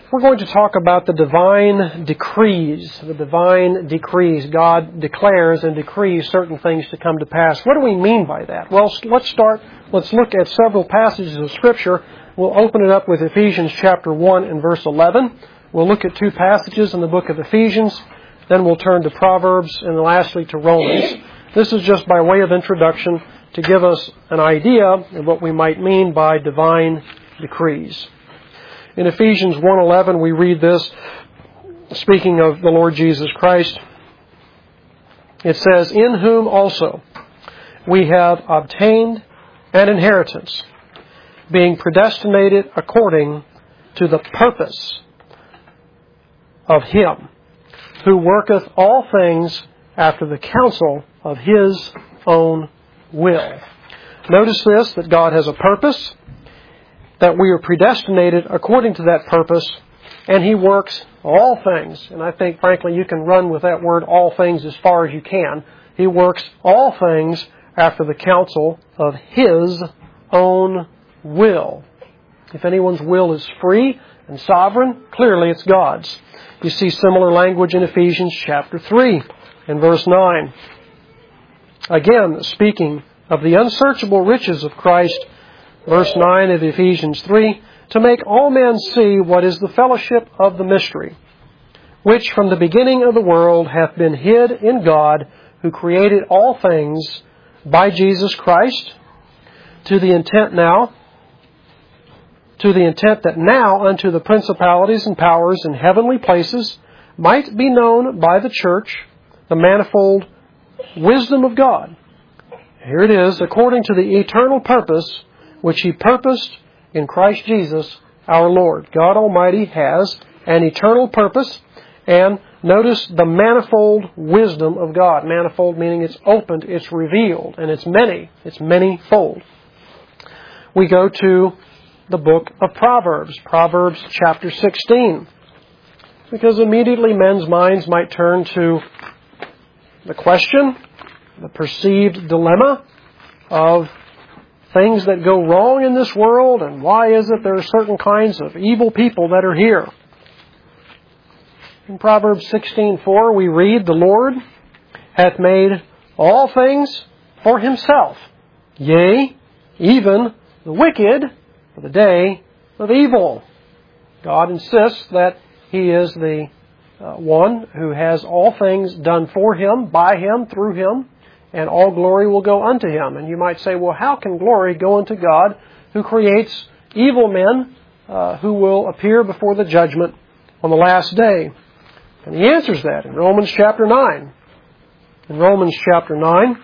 We're going to talk about the divine decrees. The divine decrees. God declares and decrees certain things to come to pass. What do we mean by that? Well, let's look at several passages of Scripture. We'll open it up with Ephesians chapter 1 and verse 11. We'll look at two passages in the book of Ephesians. Then we'll turn to Proverbs and lastly to Romans. This is just by way of introduction to give us an idea of what we might mean by divine decrees. In Ephesians 1:11 we read this, speaking of the Lord Jesus Christ. It says, "In whom also we have obtained an inheritance, being predestinated according to the purpose of Him, who worketh all things after the counsel of His own will." Notice this, that God has a purpose, that we are predestinated according to that purpose, and He works all things. And I think, frankly, you can run with that word, all things, as far as you can. He works all things after the counsel of His own will. If anyone's will is free and sovereign, clearly it's God's. You see similar language in Ephesians chapter 3 and verse 9. Again, speaking of the unsearchable riches of Christ, verse 9 of Ephesians 3, "To make all men see what is the fellowship of the mystery, which from the beginning of the world hath been hid in God, who created all things by Jesus Christ, to the intent that now unto the principalities and powers in heavenly places might be known by the church the manifold wisdom of God." Here it is, "according to the eternal purpose which He purposed in Christ Jesus our Lord." God Almighty has an eternal purpose, and notice the manifold wisdom of God. Manifold meaning it's opened, it's revealed, and it's many-fold. We go to the book of Proverbs, Proverbs chapter 16, because immediately men's minds might turn to the question, the perceived dilemma of things that go wrong in this world, and why is it there are certain kinds of evil people that are here. In Proverbs 16:4 we read, "The Lord hath made all things for Himself, yea, even the wicked for the day of evil." God insists that He is the one who has all things done for Him, by Him, through Him, and all glory will go unto Him. And you might say, well, how can glory go unto God who creates evil men who will appear before the judgment on the last day? And He answers that in Romans chapter 9. In Romans chapter 9,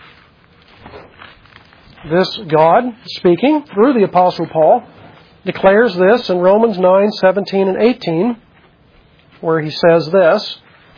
this God, speaking through the Apostle Paul, declares this in Romans 9:17 and 18, where he says this,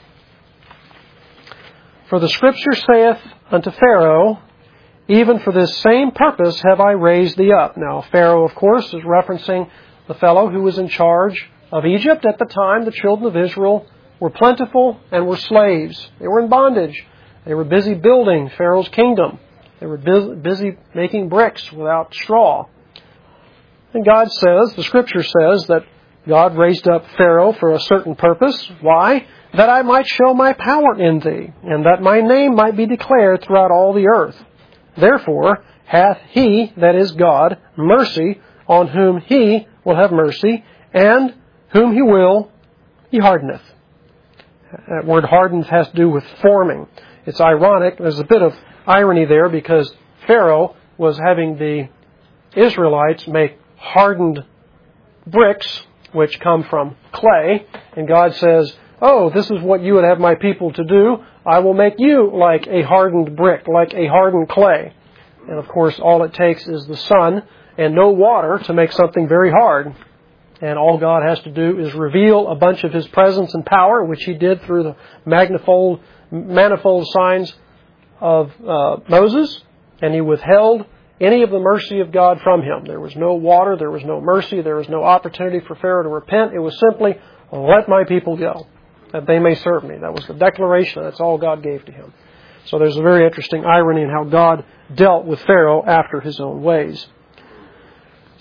"For the Scripture saith unto Pharaoh, even for this same purpose have I raised thee up." Now, Pharaoh, of course, is referencing the fellow who was in charge of Egypt at the time the children of Israel were plentiful and were slaves. They were in bondage. They were busy building Pharaoh's kingdom. They were busy making bricks without straw. And God says, the Scripture says, that God raised up Pharaoh for a certain purpose. Why? "That I might show my power in thee, and that my name might be declared throughout all the earth. Therefore hath He," that is God, "mercy on whom He will have mercy, and whom He will, He hardeneth." That word hardeneth has to do with forming. It's ironic. There's a bit of irony there because Pharaoh was having the Israelites make hardened bricks, which come from clay, and God says, "Oh, this is what you would have my people to do. I will make you like a hardened brick, like a hardened clay." And of course, all it takes is the sun and no water to make something very hard. And all God has to do is reveal a bunch of His presence and power, which He did through the manifold signs of Moses, and He withheld any of the mercy of God from him. There was no water, there was no mercy, there was no opportunity for Pharaoh to repent. It was simply, "Let my people go, that they may serve me." That was the declaration. That's all God gave to him. So there's a very interesting irony in how God dealt with Pharaoh after His own ways.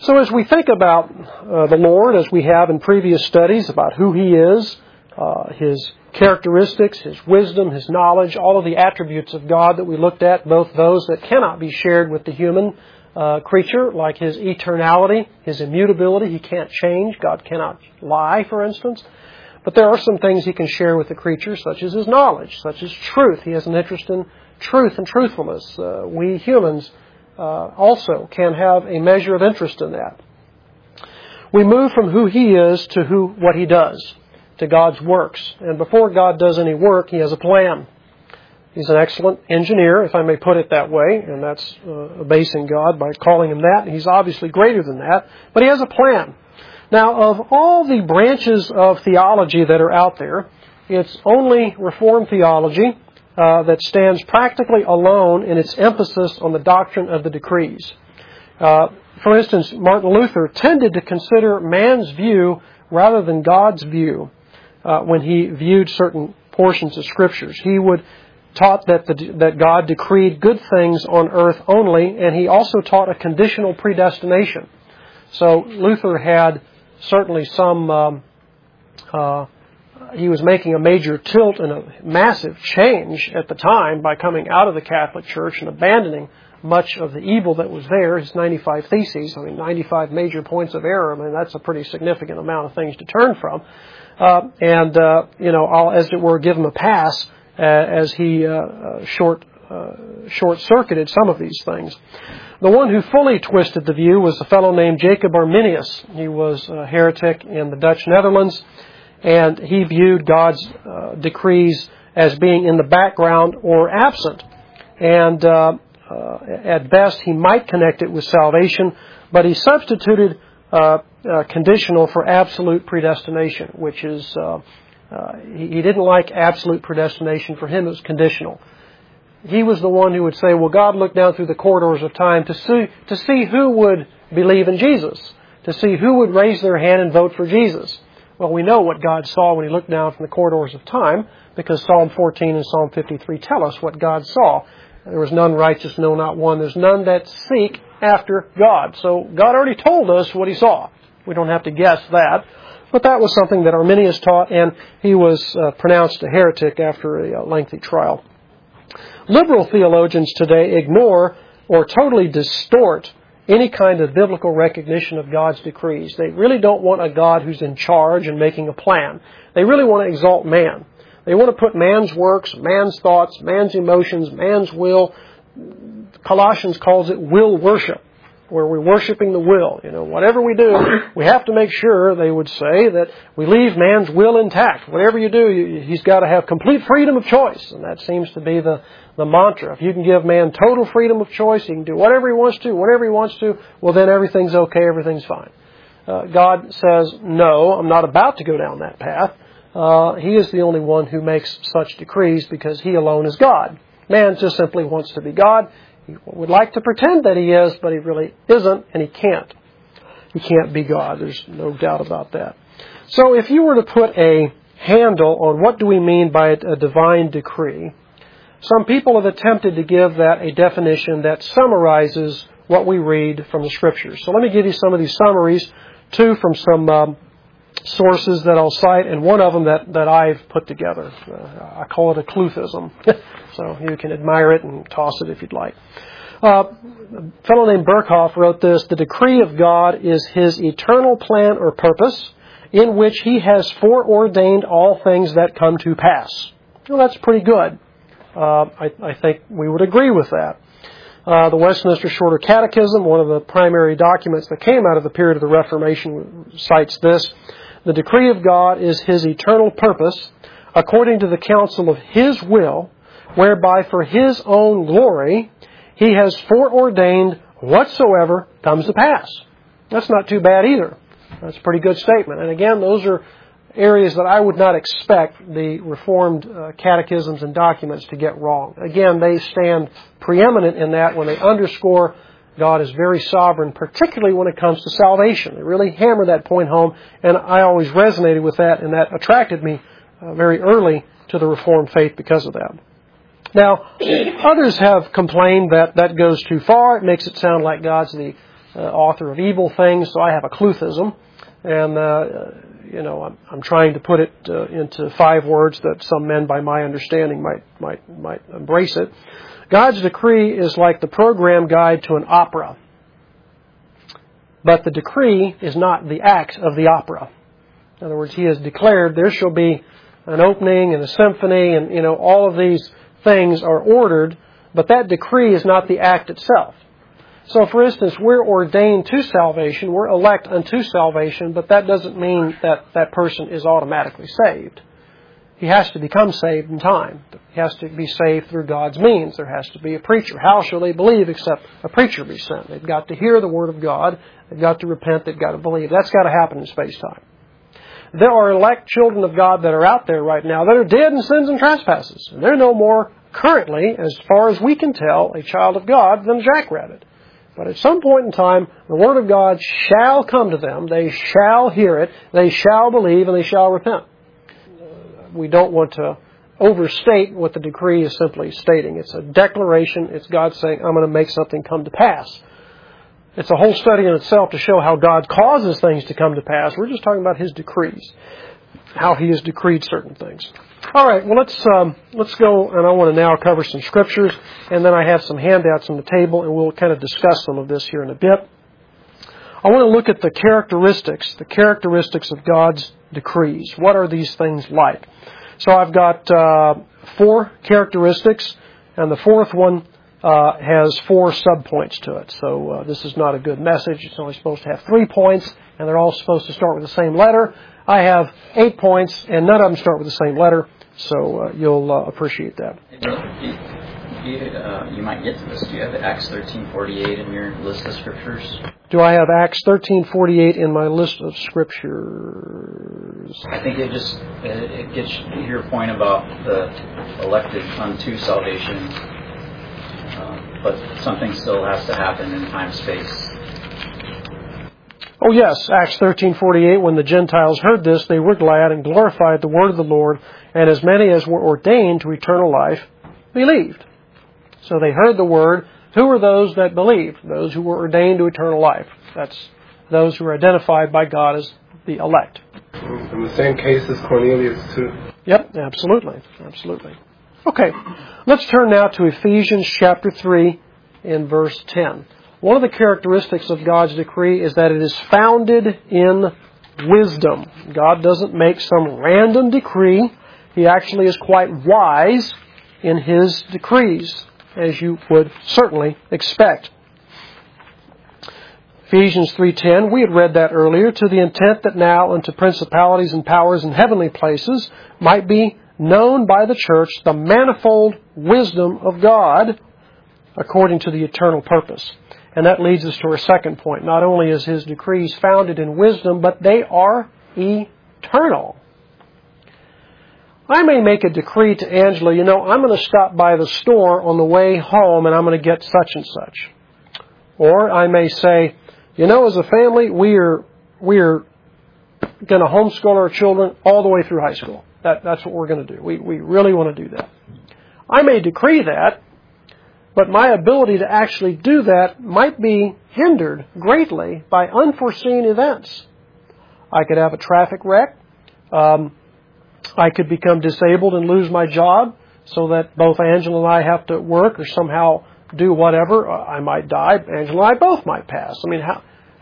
So as we think about the Lord, as we have in previous studies about who He is, His characteristics, His wisdom, His knowledge, all of the attributes of God that we looked at, both those that cannot be shared with the human creature, like His eternality, His immutability. He can't change. God cannot lie, for instance. But there are some things He can share with the creature, such as His knowledge, such as truth. He has an interest in truth and truthfulness. We humans also can have a measure of interest in that. We move from who He is to what He does, to God's works. And before God does any work, He has a plan. He's an excellent engineer, if I may put it that way, and that's abasing God by calling Him that. He's obviously greater than that, but He has a plan. Now, of all the branches of theology that are out there, it's only Reformed theology that stands practically alone in its emphasis on the doctrine of the decrees. For instance, Martin Luther tended to consider man's view rather than God's view when he viewed certain portions of Scriptures. He taught that God decreed good things on earth only, and he also taught a conditional predestination. So Luther had certainly he was making a major tilt and a massive change at the time by coming out of the Catholic Church and abandoning much of the evil that was there, his 95 Theses. 95 major points of error. That's a pretty significant amount of things to turn from. I'll, as it were, give him a pass as he short-circuited some of these things. The one who fully twisted the view was a fellow named Jacob Arminius. He was a heretic in the Dutch Netherlands, and he viewed God's decrees as being in the background or absent. And at best, he might connect it with salvation, but he substituted conditional for absolute predestination, which is, he didn't like absolute predestination. For him, it was conditional. He was the one who would say, well, God looked down through the corridors of time to see who would believe in Jesus, to see who would raise their hand and vote for Jesus. Well, we know what God saw when He looked down from the corridors of time, because Psalm 14 and Psalm 53 tell us what God saw. There was none righteous, no, not one. There's none that seek after God. So God already told us what He saw. We don't have to guess that. But that was something that Arminius taught, and he was pronounced a heretic after a lengthy trial. Liberal theologians today ignore or totally distort any kind of biblical recognition of God's decrees. They really don't want a God who's in charge and making a plan. They really want to exalt man. They want to put man's works, man's thoughts, man's emotions, man's will. Colossians calls it will worship, where we're worshiping the will. Whatever we do, we have to make sure, they would say, that we leave man's will intact. Whatever you do, he's got to have complete freedom of choice. And that seems to be the mantra. If you can give man total freedom of choice, he can do whatever he wants to, whenever he wants to, well, then everything's okay, everything's fine. God says, no, I'm not about to go down that path. He is the only one who makes such decrees because He alone is God. Man just simply wants to be God. He would like to pretend that he is, but he really isn't, and he can't. He can't be God. There's no doubt about that. So if you were to put a handle on what do we mean by a divine decree, some people have attempted to give that a definition that summarizes what we read from the Scriptures. So let me give you some of these summaries, two from some sources that I'll cite, and one of them that I've put together. I call it a Cluthism. So you can admire it and toss it if you'd like. A fellow named Berkhoff wrote this: the decree of God is His eternal plan or purpose in which He has foreordained all things that come to pass. Well, that's pretty good. I think we would agree with that. The Westminster Shorter Catechism, one of the primary documents that came out of the period of the Reformation, cites this: the decree of God is His eternal purpose, according to the counsel of His will, whereby for His own glory He has foreordained whatsoever comes to pass. That's not too bad either. That's a pretty good statement. And again, those are areas that I would not expect the Reformed catechisms and documents to get wrong. Again, they stand preeminent in that when they underscore God is very sovereign, particularly when it comes to salvation. They really hammer that point home, and I always resonated with that, and that attracted me very early to the Reformed faith because of that. Now, others have complained that that goes too far. It makes it sound like God's the author of evil things, so I have a Cluthism. And, I'm trying to put it into 5 words that some men, by my understanding, might embrace it. God's decree is like the program guide to an opera. But the decree is not the act of the opera. In other words, He has declared there shall be an opening and a symphony, and, all of these things are ordered, but that decree is not the act itself. So, for instance, we're ordained to salvation, we're elect unto salvation, but that doesn't mean that that person is automatically saved. He has to become saved in time. He has to be saved through God's means. There has to be a preacher. How shall they believe except a preacher be sent? They've got to hear the Word of God. They've got to repent. They've got to believe. That's got to happen in space-time. There are elect children of God that are out there right now that are dead in sins and trespasses. And they're no more currently, as far as we can tell, a child of God than a jackrabbit. But at some point in time, the Word of God shall come to them. They shall hear it. They shall believe, and they shall repent. We don't want to overstate what the decree is simply stating. It's a declaration. It's God saying, I'm going to make something come to pass. It's a whole study in itself to show how God causes things to come to pass. We're just talking about His decrees, how He has decreed certain things. All right, well, let's go, and I want to now cover some scriptures, and then I have some handouts on the table, and we'll kind of discuss some of this here in a bit. I want to look at the characteristics of God's decrees. What are these things like? So I've got 4 characteristics, and the 4th one has 4 subpoints to it. So this is not a good message. It's only supposed to have 3 points, and they're all supposed to start with the same letter. I have 8 points, and none of them start with the same letter, so you'll appreciate that. You might get to this. Do you have Acts 13:48 in your list of scriptures? Do I have Acts 13:48 in my list of scriptures? I think it gets your point about the elected unto salvation, but something still has to happen in time-space. Oh yes, Acts 13:48, when the Gentiles heard this, they were glad and glorified the word of the Lord, and as many as were ordained to eternal life believed. So they heard the word. Who were those that believed? Those who were ordained to eternal life. That's those who are identified by God as the elect. In the same case as Cornelius too. Yep, absolutely. Okay, let's turn now to Ephesians chapter 3 in verse 10. One of the characteristics of God's decree is that it is founded in wisdom. God doesn't make some random decree. He actually is quite wise in His decrees, as you would certainly expect. Ephesians 3:10, we had read that earlier, to the intent that now unto principalities and powers in heavenly places might be known by the church the manifold wisdom of God according to the eternal purpose. And that leads us to our second point. Not only is His decrees founded in wisdom, but they are eternal. I may make a decree to Angela, I'm going to stop by the store on the way home and I'm going to get such and such. Or I may say, as a family, we're going to homeschool our children all the way through high school. That's what we're going to do. We really want to do that. I may decree that, but my ability to actually do that might be hindered greatly by unforeseen events. I could have a traffic wreck. I could become disabled and lose my job so that both Angela and I have to work or somehow do whatever. I might die. Angela and I both might pass. I mean,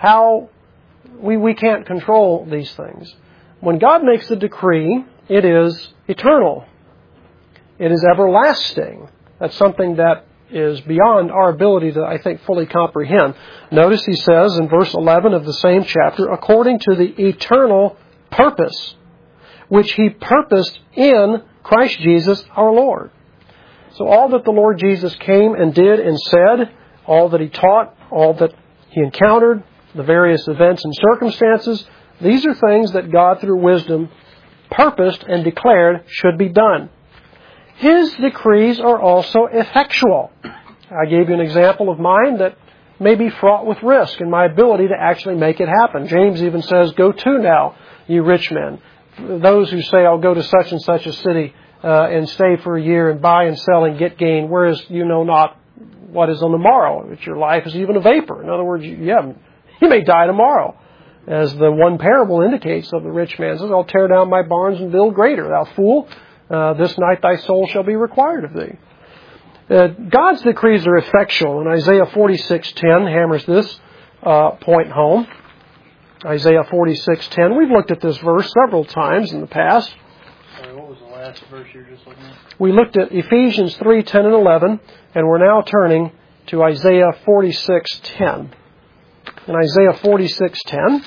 we can't control these things. When God makes a decree, it is eternal. It is everlasting. That's something that is beyond our ability to, I think, fully comprehend. Notice He says in verse 11 of the same chapter, according to the eternal purpose, which He purposed in Christ Jesus our Lord. So all that the Lord Jesus came and did and said, all that He taught, all that He encountered, the various events and circumstances, these are things that God through wisdom purposed and declared should be done. His decrees are also effectual. I gave you an example of mine that may be fraught with risk in my ability to actually make it happen. James even says, go to now, you rich men. Those who say, I'll go to such and such a city and stay for a year and buy and sell and get gain, whereas you know not what is on the morrow, that your life is even a vapor. In other words, you may die tomorrow. As the one parable indicates of the rich man says, I'll tear down my barns and build greater. Thou fool, this night thy soul shall be required of thee. God's decrees are effectual, and Isaiah 46:10 hammers this point home. Isaiah 46:10. We've looked at this verse several times in the past. Sorry, what was the last verse you were just looking at? We looked at Ephesians 3:10 and 11, and we're now turning to Isaiah 46:10. In Isaiah 46:10,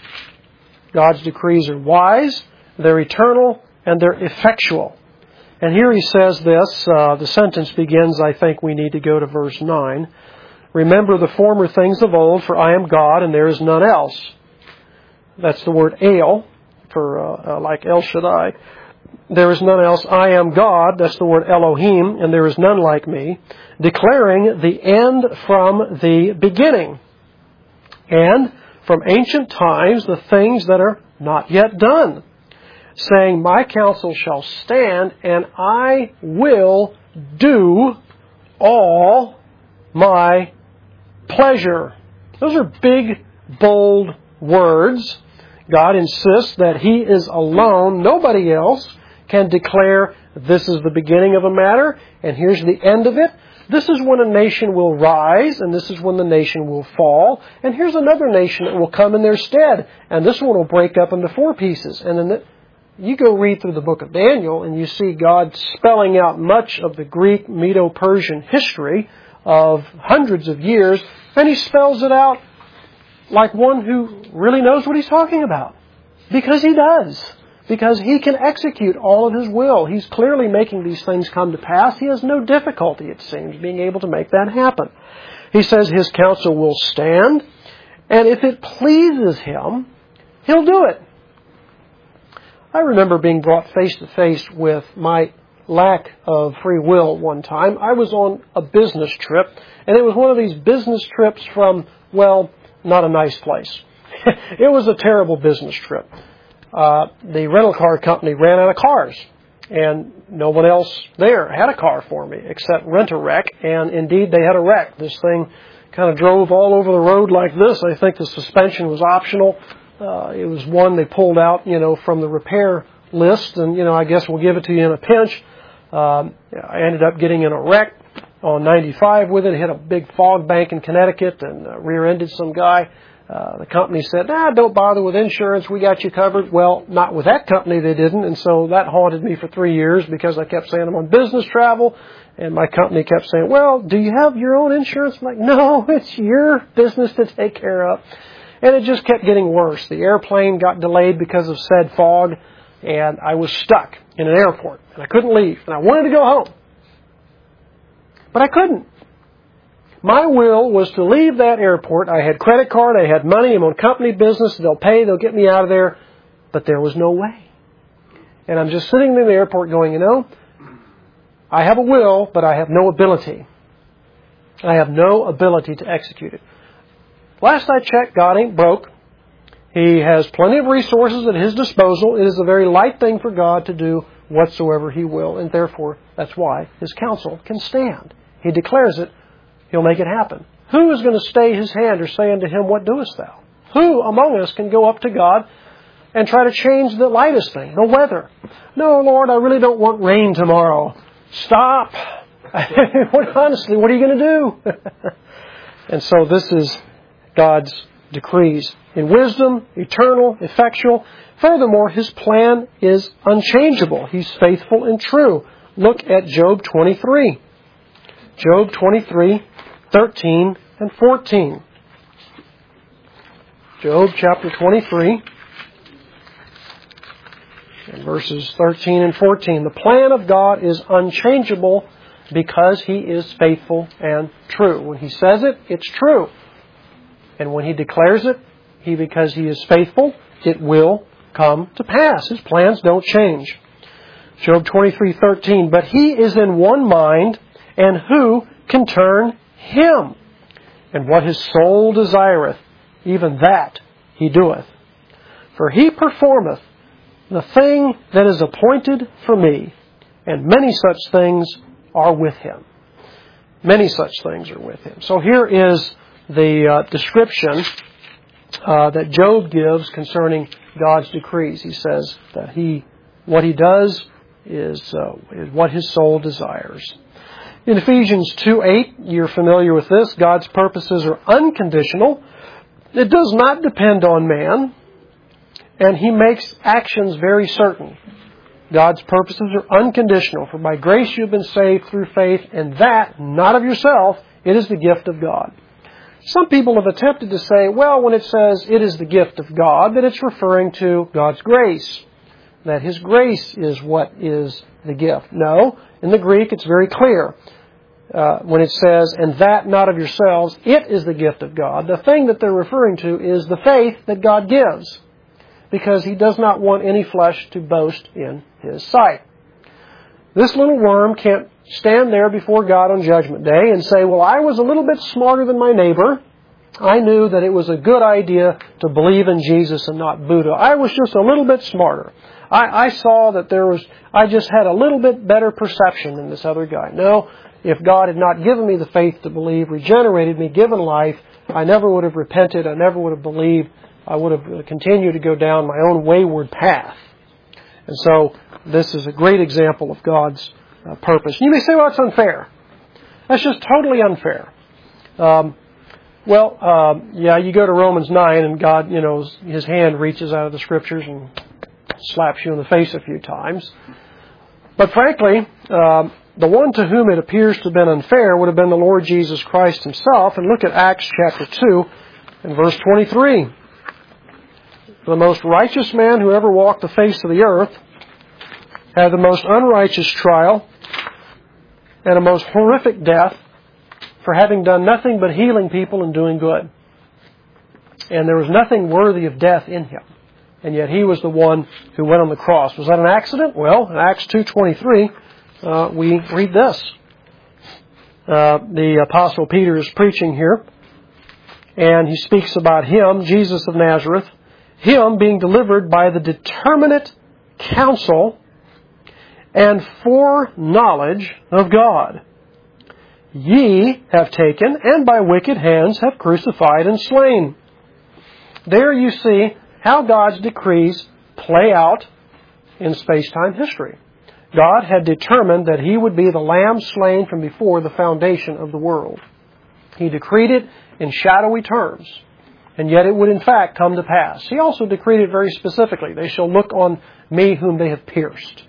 God's decrees are wise, they're eternal, and they're effectual. And here he says this, the sentence begins, I think we need to go to verse 9. Remember the former things of old, for I am God, and there is none else. That's the word El, for like El Shaddai. There is none else. I am God, that's the word Elohim, and there is none like me. Declaring the end from the beginning. And from ancient times the things that are not yet done. Saying, my counsel shall stand, and I will do all my pleasure. Those are big, bold words. God insists that He is alone. Nobody else can declare this is the beginning of a matter, and here's the end of it. This is when a nation will rise, and this is when the nation will fall. And here's another nation that will come in their stead, and this one will break up into 4 pieces. And then you go read through the book of Daniel, and you see God spelling out much of the Greek, Medo-Persian history of hundreds of years, and He spells it out like one who really knows what He's talking about. Because He does. Because He can execute all of His will. He's clearly making these things come to pass. He has no difficulty, it seems, being able to make that happen. He says His counsel will stand, and if it pleases Him, He'll do it. I remember being brought face to face with my lack of free will one time. I was on a business trip, and it was one of these business trips from, well, not a nice place. It was a terrible business trip. The rental car company ran out of cars, and no one else there had a car for me except Rent-A-Wreck, and indeed they had a wreck. This thing kind of drove all over the road like this. I think the suspension was optional. It was one they pulled out, from the repair list, and, I guess we'll give it to you in a pinch. I ended up getting in a wreck on 95 with it. Hit a big fog bank in Connecticut and rear-ended some guy. The company said, don't bother with insurance. We got you covered. Well, not with that company, they didn't. And so that haunted me for 3 years because I kept saying I'm on business travel. And my company kept saying, well, do you have your own insurance? I'm like, no, it's your business to take care of. And it just kept getting worse. The airplane got delayed because of said fog, and I was stuck in an airport, and I couldn't leave. And I wanted to go home, but I couldn't. My will was to leave that airport. I had credit card, I had money, I'm on company business, they'll pay, they'll get me out of there, but there was no way. And I'm just sitting in the airport going, I have a will, but I have no ability. I have no ability to execute it. Last I checked, God ain't broke. He has plenty of resources at His disposal. It is a very light thing for God to do whatsoever He will, and therefore, that's why His counsel can stand. He declares it, He'll make it happen. Who is going to stay His hand or say unto Him, what doest thou? Who among us can go up to God and try to change the lightest thing, the weather? No, Lord, I really don't want rain tomorrow. Stop. Honestly, what are you going to do? And so this is God's decrees. In wisdom, eternal, effectual. Furthermore, His plan is unchangeable. He's faithful and true. Look at Job 23. Job 23, 13 and 14. Job chapter 23, and verses 13 and 14. The plan of God is unchangeable because He is faithful and true. When He says it, it's true. And when He declares it, because He is faithful, it will come to pass. His plans don't change. Job 23:13. But He is in one mind, and who can turn Him? And what His soul desireth, even that He doeth. For He performeth the thing that is appointed for me, and many such things are with Him. Many such things are with him. So here is the description that Job gives concerning God's decrees. He says that what he does is what his soul desires. In Ephesians 2:8, you're familiar with this. God's purposes are unconditional. It does not depend on man, and he makes actions very certain. God's purposes are unconditional. For by grace you've been saved through faith, and that, not of yourself, it is the gift of God. Some people have attempted to say, well, when it says it is the gift of God, that it's referring to God's grace, that His grace is what is the gift. No, in the Greek it's very clear. When it says, and that not of yourselves, it is the gift of God. The thing that they're referring to is the faith that God gives, because He does not want any flesh to boast in His sight. This little worm can't stand there before God on Judgment Day and say, well, I was a little bit smarter than my neighbor. I knew that it was a good idea to believe in Jesus and not Buddha. I was just a little bit smarter. I saw that I just had a little bit better perception than this other guy. No, if God had not given me the faith to believe, regenerated me, given life, I never would have repented. I never would have believed. I would have continued to go down my own wayward path. And so this is a great example of God's purpose. You may say, well, it's unfair. That's just totally unfair. You go to Romans 9 and God, His hand reaches out of the Scriptures and slaps you in the face a few times. But frankly, the one to whom it appears to have been unfair would have been the Lord Jesus Christ Himself. And look at Acts chapter 2 and verse 23. The most righteous man who ever walked the face of the earth had the most unrighteous trial and a most horrific death for having done nothing but healing people and doing good. And there was nothing worthy of death in Him. And yet He was the one who went on the cross. Was that an accident? Well, in Acts 2:23, we read this. The Apostle Peter is preaching here, and he speaks about Him, Jesus of Nazareth, Him being delivered by the determinate counsel and foreknowledge of God. Ye have taken, and by wicked hands have crucified and slain. There you see how God's decrees play out in space-time history. God had determined that He would be the Lamb slain from before the foundation of the world. He decreed it in shadowy terms, and yet it would in fact come to pass. He also decreed it very specifically. They shall look on me whom they have pierced.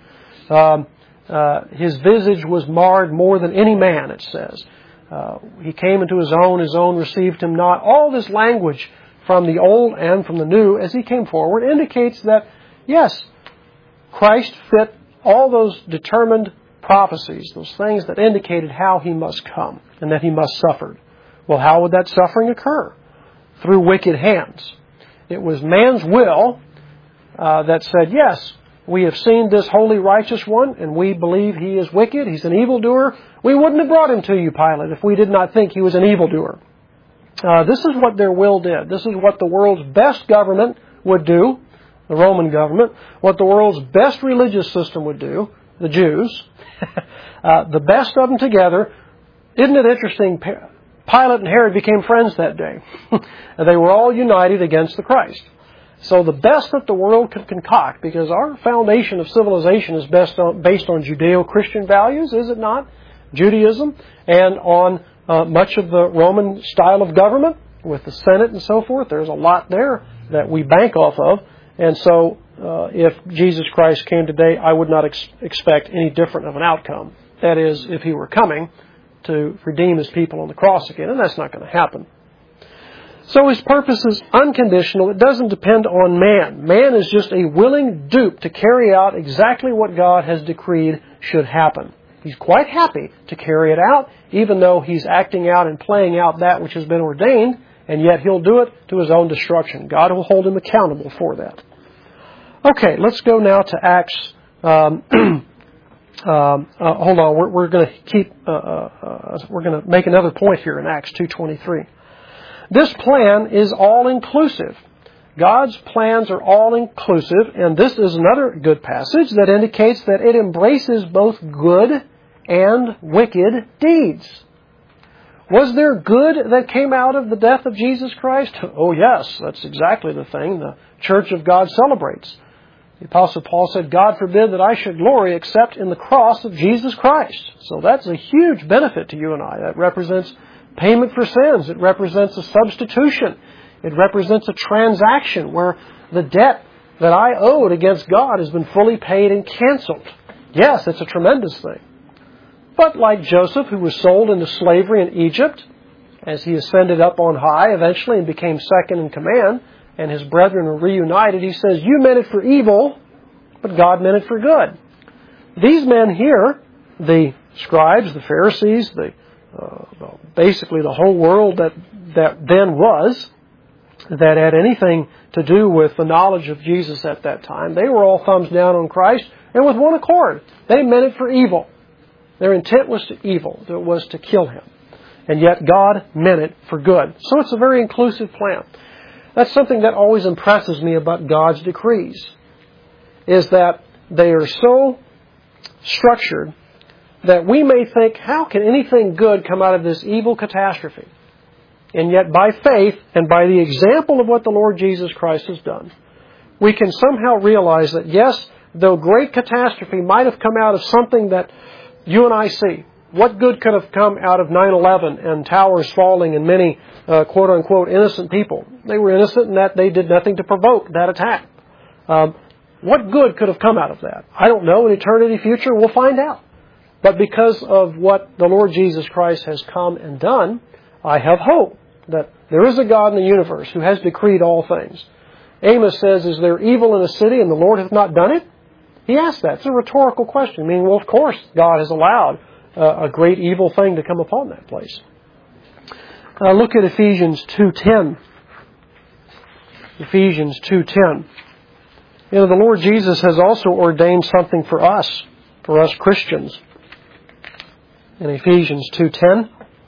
His visage was marred more than any man, it says. He came into His own received Him not. All this language from the Old and from the New as He came forward indicates that, yes, Christ fit all those determined prophecies, those things that indicated how He must come and that He must suffer. Well, how would that suffering occur? Through wicked hands. It was man's will that said, yes, we have seen this holy, righteous one, and we believe He is wicked. He's an evildoer. We wouldn't have brought Him to you, Pilate, if we did not think He was an evildoer. This is what their will did. This is what the world's best government would do, the Roman government, what the world's best religious system would do, the Jews, the best of them together. Isn't it interesting? Pilate and Herod became friends that day. They were all united against the Christ. So the best that the world could concoct, because our foundation of civilization is based on Judeo-Christian values, is it not? Judaism, and on much of the Roman style of government with the Senate and so forth. There's a lot there that we bank off of. And so if Jesus Christ came today, I would not expect any different of an outcome. That is, if He were coming to redeem His people on the cross again, and that's not going to happen. So His purpose is unconditional. It doesn't depend on man. Man is just a willing dupe to carry out exactly what God has decreed should happen. He's quite happy to carry it out, even though He's acting out and playing out that which has been ordained, and yet He'll do it to His own destruction. God will hold Him accountable for that. Okay, let's go now to Acts. Hold on, we're going to make another point here in Acts 2:23. This plan is all-inclusive. God's plans are all-inclusive, and this is another good passage that indicates that it embraces both good and wicked deeds. Was there good that came out of the death of Jesus Christ? Oh yes, that's exactly the thing the Church of God celebrates. The Apostle Paul said, God forbid that I should glory except in the cross of Jesus Christ. So that's a huge benefit to you and I. That represents payment for sins. It represents a substitution. It represents a transaction where the debt that I owed against God has been fully paid and canceled. Yes, it's a tremendous thing. But like Joseph, who was sold into slavery in Egypt, as he ascended up on high eventually and became second in command, and his brethren were reunited, he says, you meant it for evil, but God meant it for good. These men here, the scribes, the Pharisees, basically the whole world that then was, that had anything to do with the knowledge of Jesus at that time, they were all thumbs down on Christ, and with one accord, they meant it for evil. Their intent was to evil. It was to kill him. And yet God meant it for good. So it's a very inclusive plan. That's something that always impresses me about God's decrees, is that they are so structured that we may think, how can anything good come out of this evil catastrophe? And yet by faith and by the example of what the Lord Jesus Christ has done, we can somehow realize that yes, though great catastrophe might have come out of something that you and I see. What good could have come out of 9/11 and towers falling and many quote-unquote innocent people? They were innocent in that they did nothing to provoke that attack. What good could have come out of that? I don't know. In eternity future, we'll find out. But because of what the Lord Jesus Christ has come and done, I have hope that there is a God in the universe who has decreed all things. Amos says, is there evil in a city and the Lord hath not done it? He asked that. It's a rhetorical question. Meaning, well, of course, God has allowed a great evil thing to come upon that place. Look at Ephesians 2:10. Ephesians 2:10. You know, the Lord Jesus has also ordained something for us Christians. In Ephesians 2:10,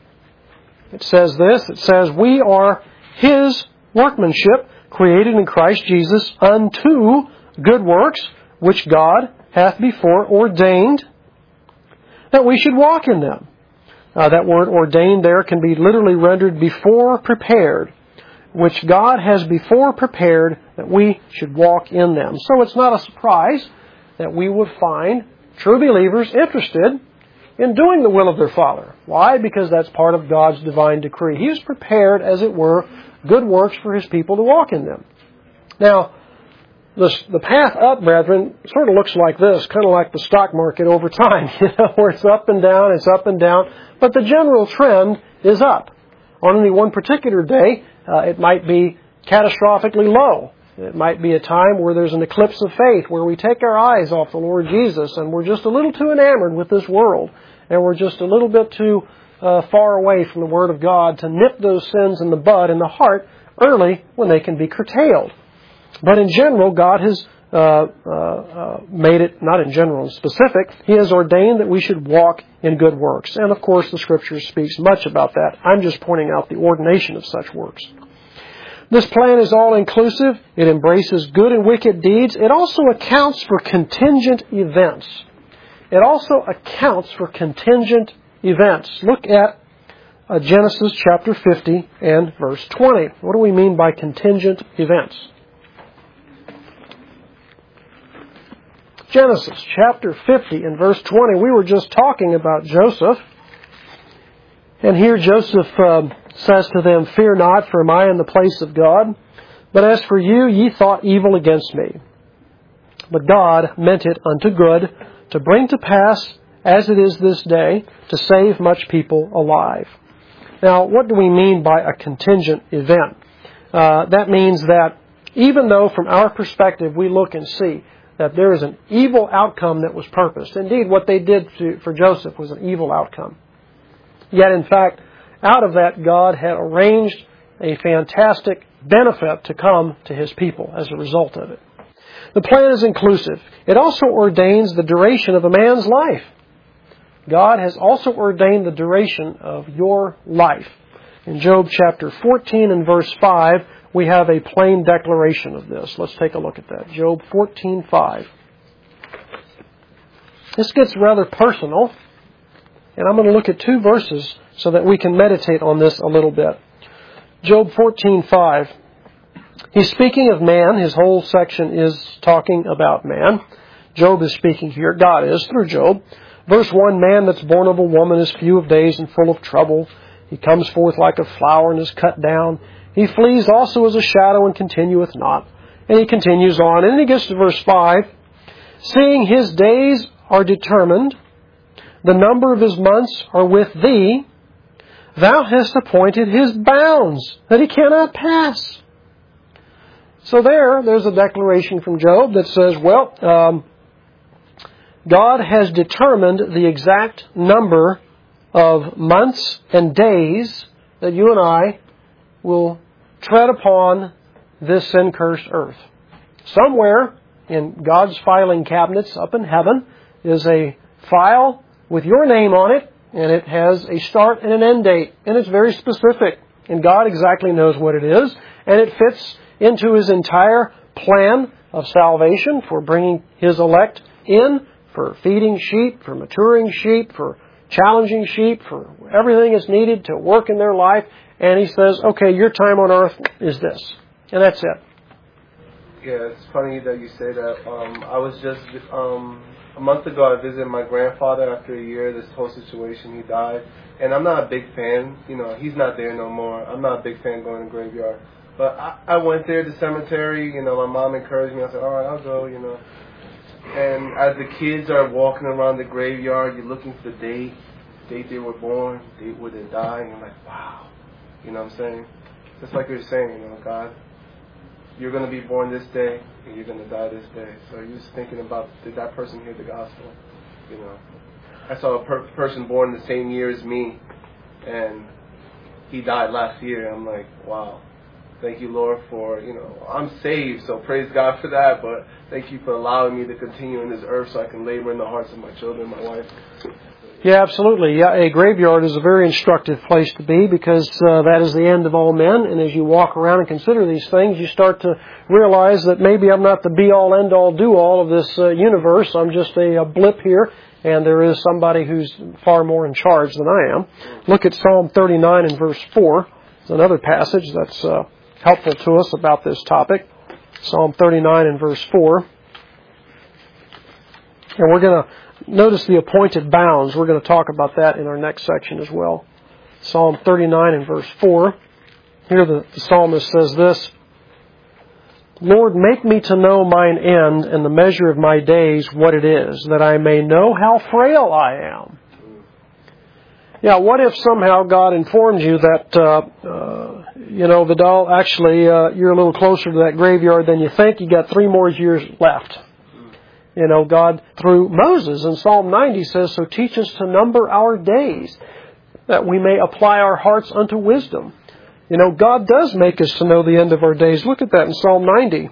it says this. It says, we are His workmanship, created in Christ Jesus unto good works, which God hath before ordained that we should walk in them. That word ordained there can be literally rendered before prepared, which God has before prepared that we should walk in them. So it's not a surprise that we would find true believers interested in doing the will of their Father. Why? Because that's part of God's divine decree. He has prepared, as it were, good works for His people to walk in them. Now, the path up, brethren, sort of looks like this, kind of like the stock market over time, where it's up and down, but the general trend is up. On any one particular day, it might be catastrophically low. It might be a time where there's an eclipse of faith, where we take our eyes off the Lord Jesus, and we're just a little too enamored with this world, and we're just a little bit too far away from the Word of God to nip those sins in the bud in the heart early when they can be curtailed. But in general, God has made it, not in general, in specific, He has ordained that we should walk in good works. And of course, the Scripture speaks much about that. I'm just pointing out the ordination of such works. This plan is all-inclusive. It embraces good and wicked deeds. It also accounts for contingent events. Look at Genesis chapter 50 and verse 20. What do we mean by contingent events? Genesis chapter 50 and verse 20. We were just talking about Joseph. And here Joseph says to them, fear not, for am I in the place of God? But as for you, ye thought evil against me. But God meant it unto good, to bring to pass, as it is this day, to save much people alive. Now, what do we mean by a contingent event? That means that even though from our perspective we look and see that there is an evil outcome that was purposed. Indeed, what they did for Joseph was an evil outcome. Yet, in fact, out of that, God had arranged a fantastic benefit to come to His people as a result of it. The plan is inclusive. It also ordains the duration of a man's life. God has also ordained the duration of your life. In Job chapter 14 and verse 5, we have a plain declaration of this. Let's take a look at that. Job 14:5. This gets rather personal, and I'm going to look at two verses so that we can meditate on this a little bit. Job 14:5. He's speaking of man. His whole section is talking about man. Job is speaking here. God is, through Job. Verse 1, man that's born of a woman is few of days and full of trouble. He comes forth like a flower and is cut down. He flees also as a shadow and continueth not. And he continues on. And then he gets to verse 5. Seeing his days are determined, the number of his months are with thee, thou hast appointed his bounds, that he cannot pass. So there's a declaration from Job that says, God has determined the exact number of months and days that you and I will tread upon this sin-cursed earth. Somewhere in God's filing cabinets up in heaven is a file with your name on it, and it has a start and an end date, and it's very specific, and God exactly knows what it is, and it fits into His entire plan of salvation for bringing His elect in, for feeding sheep, for maturing sheep, for challenging sheep, for everything that's needed to work in their life. And He says, okay, your time on earth is this. And that's it. Yeah, it's funny that you say that. I was just, a month ago I visited my grandfather after a year, this whole situation, he died. And I'm not a big fan, he's not there no more. I'm not a big fan going to the graveyard. But I went there, the cemetery, my mom encouraged me. I said, all right, I'll go, And as the kids are walking around the graveyard, you're looking for the date they were born, date where they died, and you're like, wow. You know what I'm saying? Just like you're saying, God, you're going to be born this day, and you're going to die this day. So you're just thinking about, did that person hear the gospel? I saw a person born the same year as me, and he died last year. I'm like, wow. Thank you, Lord, for, I'm saved, so praise God for that, but thank you for allowing me to continue in this earth so I can labor in the hearts of my children, my wife. Yeah, absolutely. Yeah, a graveyard is a very instructive place to be because that is the end of all men, and as you walk around and consider these things, you start to realize that maybe I'm not the be-all, end-all, do-all of this universe. I'm just a blip here, and there is somebody who's far more in charge than I am. Look at Psalm 39 and verse 4. It's another passage that's helpful to us about this topic. Psalm 39 and verse 4. And we're going to notice the appointed bounds. We're going to talk about that in our next section as well. Psalm 39 and verse 4. Here the psalmist says this, Lord, make me to know mine end and the measure of my days what it is, that I may know how frail I am. Yeah, what if somehow God informed you that, Vidal, actually, you're a little closer to that graveyard than you think. You got 3 more years left. God, through Moses in Psalm 90 says, so teach us to number our days, that we may apply our hearts unto wisdom. God does make us to know the end of our days. Look at that in Psalm 90.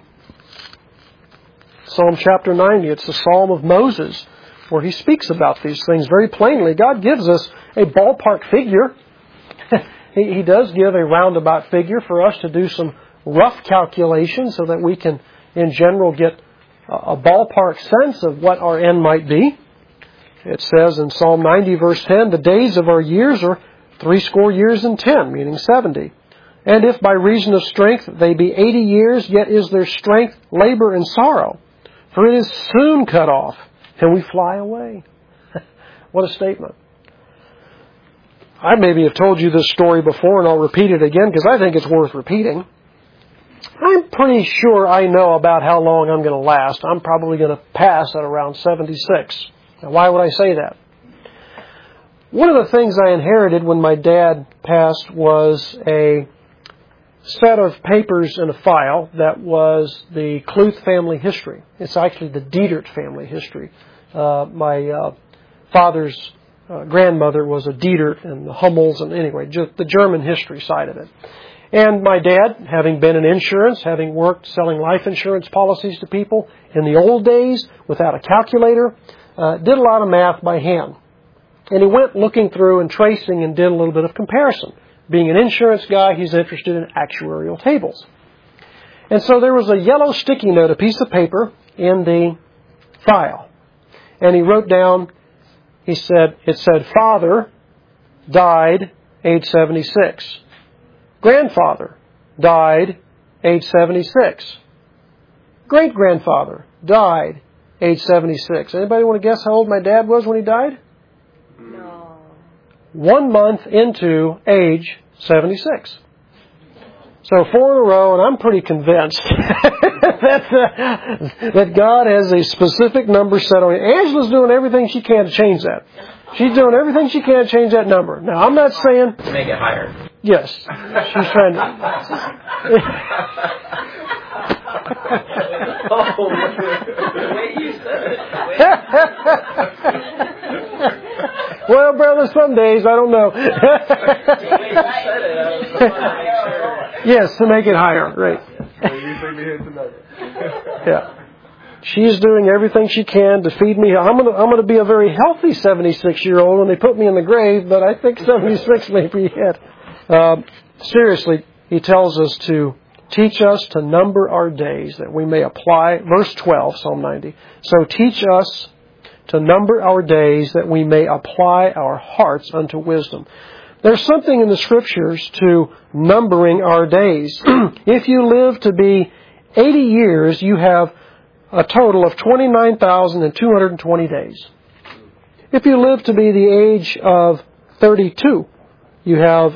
Psalm chapter 90, it's the Psalm of Moses, where he speaks about these things very plainly. God gives us a ballpark figure. He does give a roundabout figure for us to do some rough calculations so that we can, in general, get a ballpark sense of what our end might be. It says in Psalm 90, verse 10, the days of our years are 80 years and 10, meaning 70. And if by reason of strength they be 80 years, yet is their strength labor and sorrow. For it is soon cut off, and we fly away. What a statement. I maybe have told you this story before, and I'll repeat it again because I think it's worth repeating. I'm pretty sure I know about how long I'm going to last. I'm probably going to pass at around 76. Now, why would I say that? One of the things I inherited when my dad passed was a set of papers in a file that was the Cluth family history. It's actually the Dietert family history. My father's grandmother was a Dietert and the Hummels, and anyway, just the German history side of it. And my dad, having been in insurance, having worked selling life insurance policies to people in the old days without a calculator, did a lot of math by hand. And he went looking through and tracing and did a little bit of comparison. Being an insurance guy, he's interested in actuarial tables. And so there was a yellow sticky note, a piece of paper, in the file. And he wrote down, it said, Father, died, age 76. Grandfather, died, age 76. Great-grandfather, died, age 76. Anybody want to guess how old my dad was when he died? No. 1 month into age 76. So 4 in a row, and I'm pretty convinced that God has a specific number set on it. Angela's doing everything she can to change that. She's doing everything she can to change that number. Now, I'm not saying... To make it higher. Yes. She's trying to... The way you said it. Well, brother, some days, I don't know. The way you said it, I was trying to make sure. Yes, to make it higher, right. Yeah. She's doing everything she can to feed me. I'm going to be a very healthy 76-year-old when they put me in the grave, but I think 76 may be it. Seriously, he tells us to teach us to number our days that we may apply, verse 12, Psalm 90. So teach us to number our days that we may apply our hearts unto wisdom. There's something in the Scriptures to numbering our days. If you live to be 80 years, you have a total of 29,220 days. If you live to be the age of 32, you have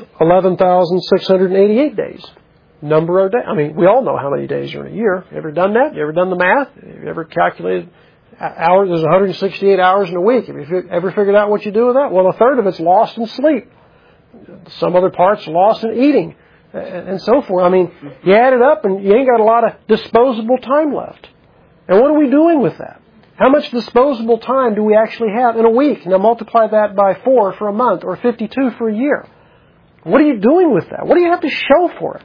11,688 days. Number of days. I mean, we all know how many days are in a year. You ever done that? You ever done the math? You ever calculated hours? There's 168 hours in a week. Have you ever figured out what you do with that? Well, a third of it's lost in sleep. Some other parts lost in eating, and so forth. I mean, you add it up and you ain't got a lot of disposable time left. And what are we doing with that? How much disposable time do we actually have in a week? Now multiply that by 4 for a month or 52 for a year. What are you doing with that? What do you have to show for it?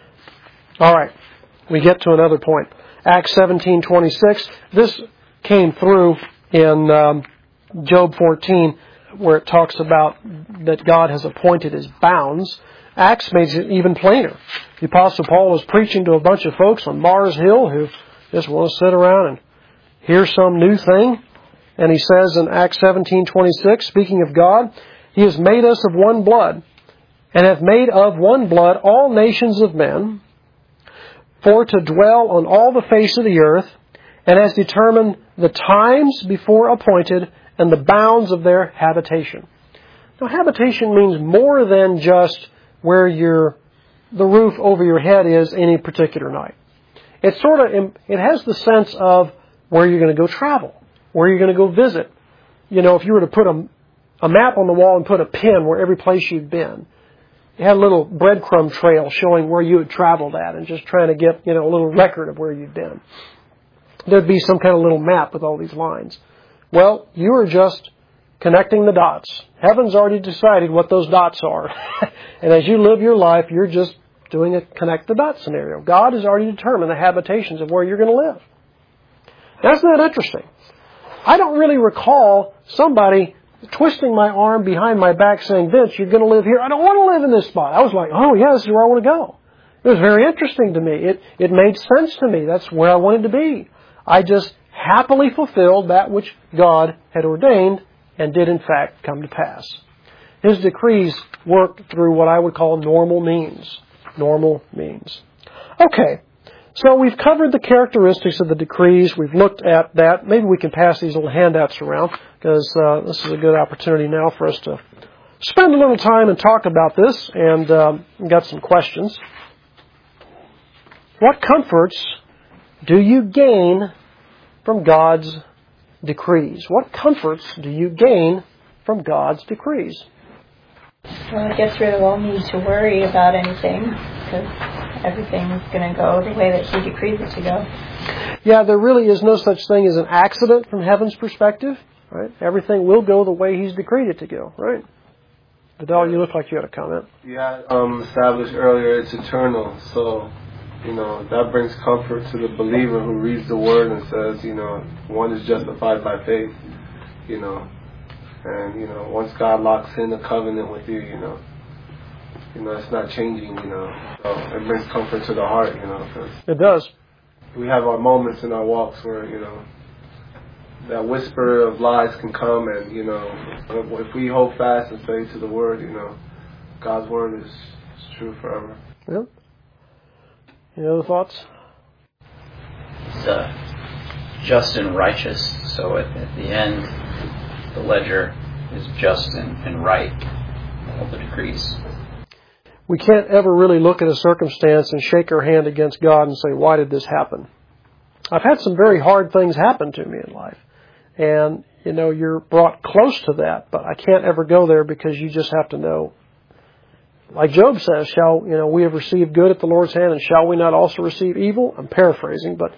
All right, we get to another point. Acts 17:26. This came through in Job 14, where it talks about that God has appointed His bounds. Acts makes it even plainer. The Apostle Paul was preaching to a bunch of folks on Mars Hill who just want to sit around and hear some new thing. And he says in Acts 17:26, speaking of God, He has made us of one blood, and hath made of one blood all nations of men, for to dwell on all the face of the earth, and has determined the times before appointed and the bounds of their habitation. Now, habitation means more than just where the roof over your head is any particular night. It has the sense of where you're going to go travel, where you're going to go visit. You know, if you were to put a map on the wall and put a pin where every place you'd been, you had a little breadcrumb trail showing where you had traveled at and just trying to get, a little record of where you'd been. There'd be some kind of little map with all these lines. Well, you are just connecting the dots. Heaven's already decided what those dots are. And as you live your life, you're just doing a connect the dots scenario. God has already determined the habitations of where you're going to live. Now, isn't that interesting? I don't really recall somebody twisting my arm behind my back saying, Vince, you're going to live here. I don't want to live in this spot. I was like, oh yeah, this is where I want to go. It was very interesting to me. It made sense to me. That's where I wanted to be. I just happily fulfilled that which God had ordained and did in fact come to pass. His decrees worked through what I would call normal means. Normal means. Okay, so we've covered the characteristics of the decrees. We've looked at that. Maybe we can pass these little handouts around because this is a good opportunity now for us to spend a little time and talk about this, and we've got some questions. What comforts do you gain from God's decrees? What comforts do you gain from God's decrees? Well, I guess we won't need to worry about anything because everything's going to go the way that He decrees it to go. Yeah, there really is no such thing as an accident from heaven's perspective, right? Everything will go the way He's decreed it to go, right? Vidal, you look like you had a comment. Yeah, established earlier, it's eternal, so that brings comfort to the believer who reads the Word and says, one is justified by faith, and, once God locks in a covenant with you, it's not changing, so it brings comfort to the heart, 'cause it does. we have our moments in our walks where, that whisper of lies can come, and if we hold fast and stay to the Word, God's Word is true forever. Yeah. Any other thoughts? It's just and righteous. So at the end, the ledger is just and right, all the decrees. We can't ever really look at a circumstance and shake our hand against God and say, why did this happen? I've had some very hard things happen to me in life. And, you're brought close to that, but I can't ever go there because you just have to know. Like Job says, we have received good at the Lord's hand, and shall we not also receive evil? I'm paraphrasing, but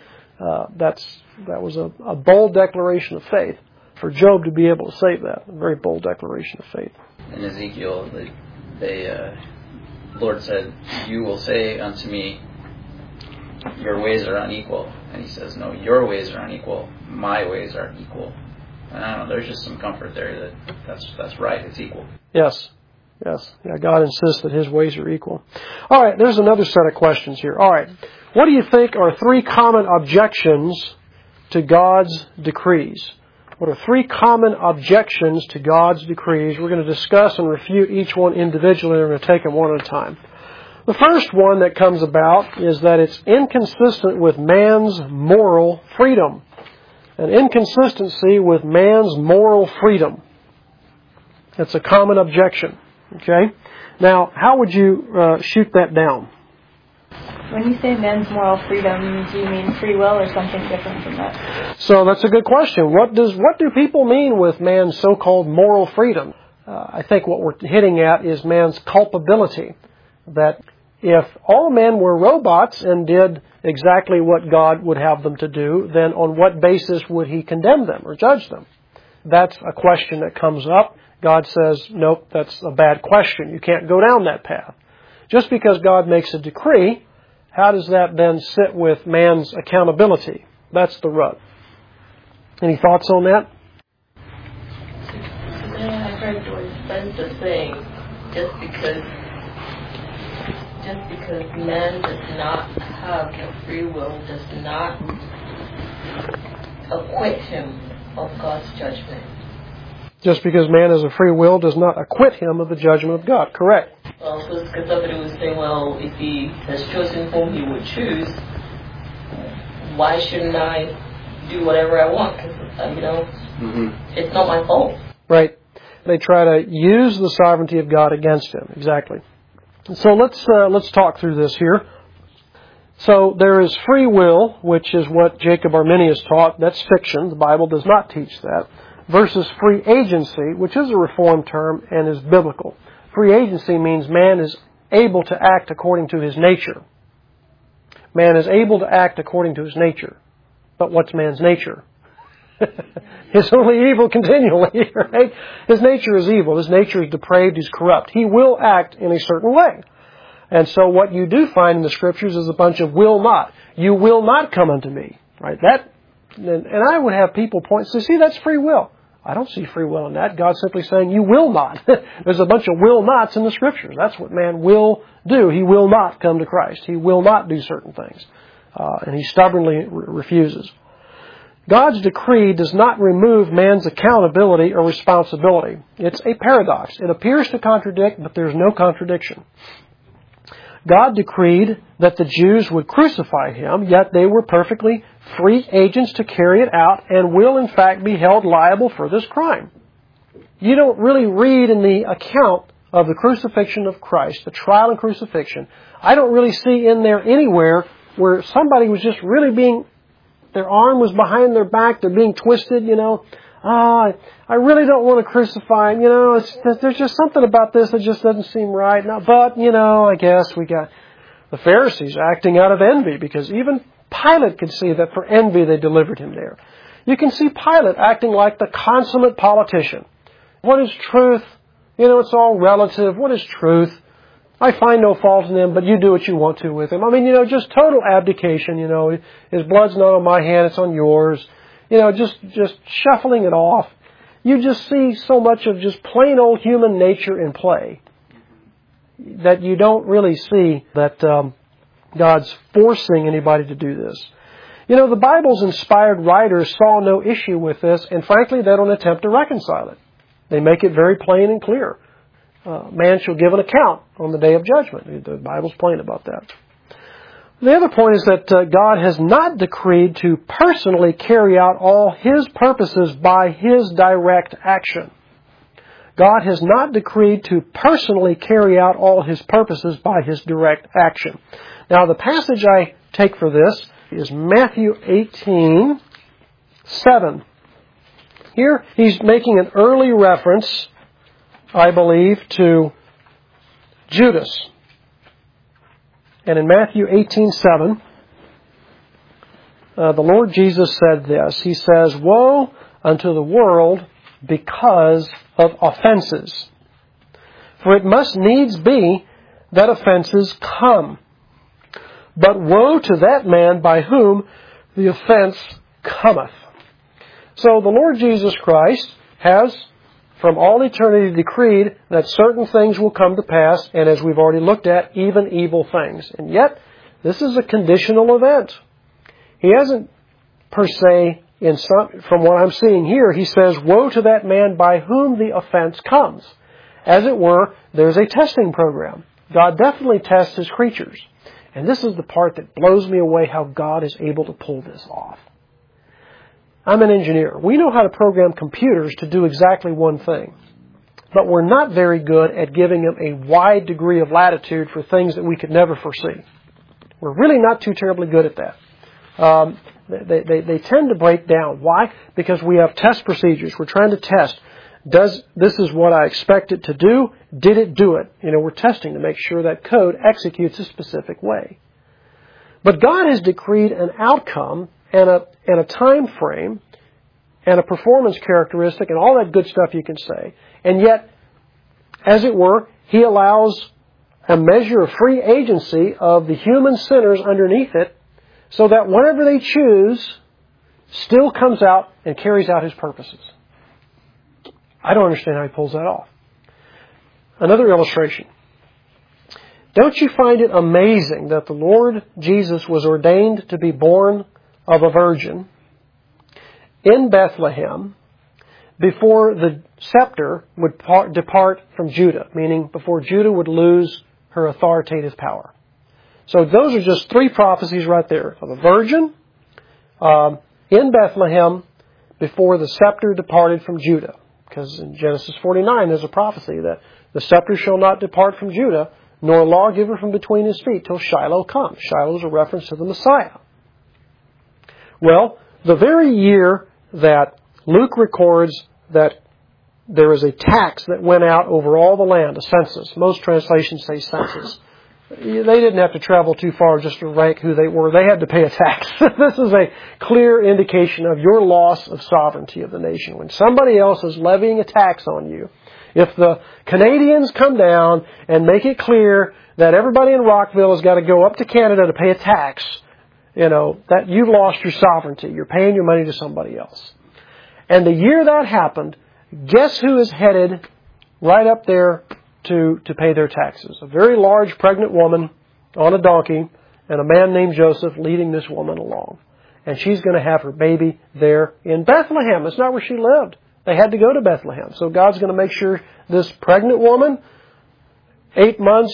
that was a bold declaration of faith for Job to be able to say that. A very bold declaration of faith. In Ezekiel, the Lord said, "You will say unto me, your ways are unequal." And he says, "No, your ways are unequal. My ways are equal." And I don't know, there's just some comfort there that's right, it's equal. Yes. Yeah, God insists that His ways are equal. All right, there's another set of questions here. All right, what do you think are 3 common objections to God's decrees? What are 3 common objections to God's decrees? We're going to discuss and refute each one individually, and we're going to take them one at a time. The first one that comes about is that it's inconsistent with man's moral freedom. An inconsistency with man's moral freedom. That's a common objection. Okay? Now, how would you shoot that down? When you say man's moral freedom, do you mean free will or something different from that? So that's a good question. What do people mean with man's so-called moral freedom? I think what we're hitting at is man's culpability. That if all men were robots and did exactly what God would have them to do, then on what basis would He condemn them or judge them? That's a question that comes up. God says, nope, that's a bad question. You can't go down that path. Just because God makes a decree, how does that then sit with man's accountability? That's the rub. Any thoughts on that? Today I heard George Spencer saying, just because man does not have a free will does not acquit him of God's judgment. Just because man has a free will does not acquit him of the judgment of God. Correct. Well, because somebody was saying, well, if He has chosen whom He would choose, why shouldn't I do whatever I want? Because, it's not my fault. Right. They try to use the sovereignty of God against Him. Exactly. So let's talk through this here. So there is free will, which is what Jacob Arminius taught. That's fiction. The Bible does not teach that. Versus free agency, which is a Reformed term and is biblical. Free agency means man is able to act according to his nature. Man is able to act according to his nature. But what's man's nature? It's only evil continually, right? His nature is evil. His nature is depraved. He's corrupt. He will act in a certain way. And so what you do find in the Scriptures is a bunch of will not. You will not come unto me, right? And I would have people point and say, see, that's free will. I don't see free will in that. God's simply saying, you will not. There's a bunch of will nots in the Scriptures. That's what man will do. He will not come to Christ. He will not do certain things. And he stubbornly refuses. God's decree does not remove man's accountability or responsibility. It's a paradox. It appears to contradict, but there's no contradiction. God decreed that the Jews would crucify Him, yet they were perfectly free agents to carry it out and will in fact be held liable for this crime. You don't really read in the account of the crucifixion of Christ, the trial and crucifixion, I don't really see in there anywhere where somebody was just really their arm was behind their back, they're being twisted, I really don't want to crucify him, there's just something about this that just doesn't seem right. Now, but, I guess we got the Pharisees acting out of envy, because even Pilate could see that for envy they delivered him there. You can see Pilate acting like the consummate politician. What is truth? It's all relative. What is truth? I find no fault in him, but you do what you want to with him. Just total abdication, his blood's not on my hand, it's on yours. Just shuffling it off. You just see so much of just plain old human nature in play that you don't really see that God's forcing anybody to do this. You know, the Bible's inspired writers saw no issue with this, and frankly, they don't attempt to reconcile it. They make it very plain and clear. Man shall give an account on the day of judgment. The Bible's plain about that. The other point is that God has not decreed to personally carry out all His purposes by His direct action. God has not decreed to personally carry out all His purposes by His direct action. Now, the passage I take for this is Matthew 18:7. Here, He's making an early reference, I believe, to Judas. And in Matthew 18:7, the Lord Jesus said this. He says, "Woe unto the world because of offenses. For it must needs be that offenses come. But woe to that man by whom the offense cometh." So the Lord Jesus Christ has, from all eternity, decreed that certain things will come to pass, and as we've already looked at, even evil things. And yet, this is a conditional event. He hasn't, per se, from what I'm seeing here, He says, "Woe to that man by whom the offense comes." As it were, there's a testing program. God definitely tests His creatures. And this is the part that blows me away, how God is able to pull this off. I'm an engineer. We know how to program computers to do exactly one thing. But we're not very good at giving them a wide degree of latitude for things that we could never foresee. We're really not too terribly good at that. They tend to break down. Why? Because we have test procedures. We're trying to test. This is what I expect it to do. Did it do it? You know, we're testing to make sure that code executes a specific way. But God has decreed an outcome and a time frame and a performance characteristic and all that good stuff you can say. And yet, as it were, He allows a measure of free agency of the human sinners underneath it, so that whatever they choose still comes out and carries out His purposes. I don't understand how He pulls that off. Another illustration. Don't you find it amazing that the Lord Jesus was ordained to be born of a virgin in Bethlehem before the scepter would depart from Judah, meaning before Judah would lose her authoritative power? So those are just three prophecies right there, of a virgin in Bethlehem before the scepter departed from Judah. Because in Genesis 49 there's a prophecy that the scepter shall not depart from Judah, nor lawgiver from between his feet, till Shiloh comes. Shiloh is a reference to the Messiah. Well, the very year that Luke records that there is a tax that went out over all the land, a census. Most translations say census. They didn't have to travel too far just to rank who they were. They had to pay a tax. This is a clear indication of your loss of sovereignty of the nation. When somebody else is levying a tax on you, if the Canadians come down and make it clear that everybody in Rockville has got to go up to Canada to pay a tax, you know, that you've lost your sovereignty. You're paying your money to somebody else. And the year that happened, guess who is headed right up there to pay their taxes? A very large pregnant woman on a donkey and a man named Joseph leading this woman along. And she's going to have her baby there in Bethlehem. It's not where she lived. They had to go to Bethlehem. So God's going to make sure this pregnant woman, 8 months,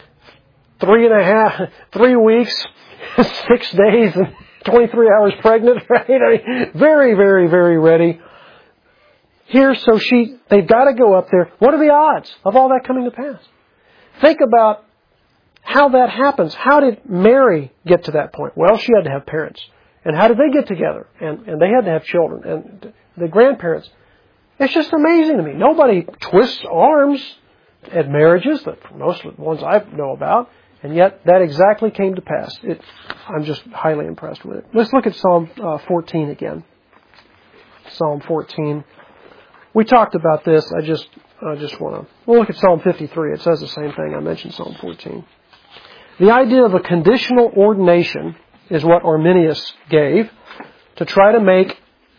3 weeks, 6 days, and 23 hours pregnant, right? I mean, very, very, very ready. Here, so they've got to go up there. What are the odds of all that coming to pass? Think about how that happens. How did Mary get to that point? Well, she had to have parents. And how did they get together? And they had to have children. And the grandparents. It's just amazing to me. Nobody twists arms at marriages, that most of the ones I know about. And yet, that exactly came to pass. I'm just highly impressed with it. Let's look at Psalm 14 again. Psalm 14. We talked about this. I just want to... We'll look at Psalm 53. It says the same thing. I mentioned Psalm 14. The idea of a conditional ordination is what Arminius gave to try to make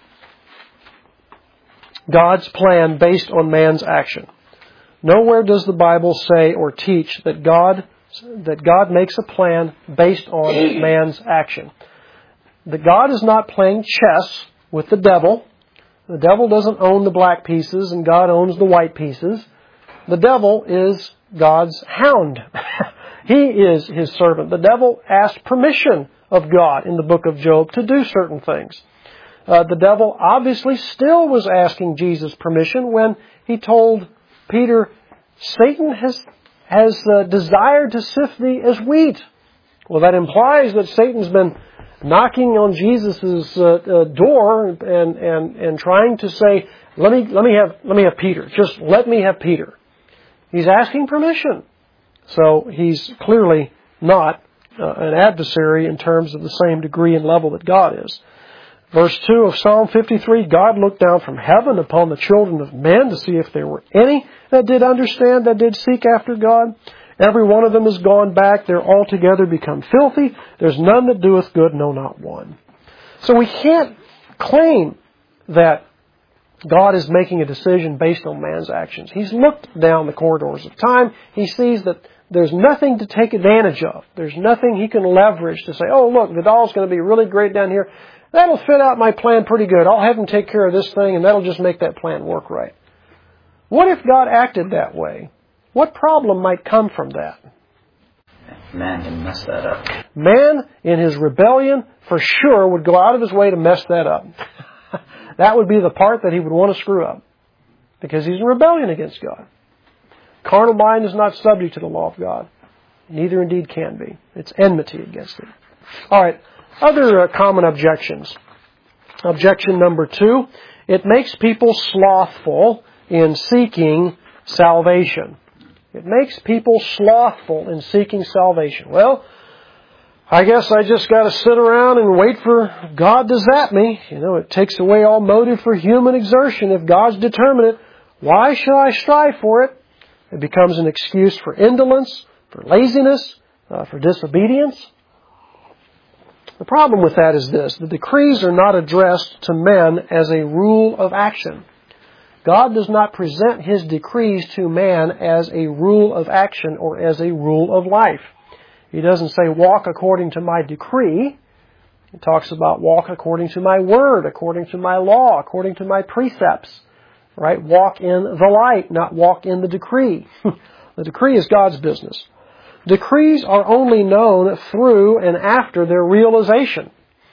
God's plan based on man's action. Nowhere does the Bible say or teach that God makes a plan based on man's action. that God is not playing chess with the devil. The devil doesn't own the black pieces and God owns the white pieces. The devil is God's hound. He is His servant. The devil asked permission of God in the book of Job to do certain things. The devil obviously still was asking Jesus permission when he told Peter, Satan has desired to sift thee as wheat. Well, that implies that Satan's been knocking on Jesus' door and trying to say, let me have Peter. Just let me have Peter. He's asking permission. So he's clearly not an adversary in terms of the same degree and level that God is. Verse 2 of Psalm 53, God looked down from heaven upon the children of men to see if there were any that did understand, that did seek after God. Every one of them is gone back. They're altogether become filthy. There's none that doeth good, no, not one. So we can't claim that God is making a decision based on man's actions. He's looked down the corridors of time. He sees that there's nothing to take advantage of. There's nothing he can leverage to say, oh, look, Vidal's going to be really great down here. That'll fit out my plan pretty good. I'll have him take care of this thing, and that'll just make that plan work right. What if God acted that way? What problem might come from that? Man can mess that up. Man, in his rebellion, for sure would go out of his way to mess that up. That would be the part that he would want to screw up, because he's in rebellion against God. Carnal mind is not subject to the law of God. Neither indeed can be. It's enmity against it. All right, other common objections. Objection number 2, it makes people slothful in seeking salvation. It makes people slothful in seeking salvation. Well, I guess I just got to sit around and wait for God to zap me. It takes away all motive for human exertion. If God's determined it, why should I strive for it? It becomes an excuse for indolence, for laziness, for disobedience. The problem with that is this. The decrees are not addressed to men as a rule of action. God does not present His decrees to man as a rule of action or as a rule of life. He doesn't say, walk according to my decree. He talks about walk according to my word, according to my law, according to my precepts. Right? Walk in the light, not walk in the decree. The decree is God's business. Decrees are only known through and after their realization.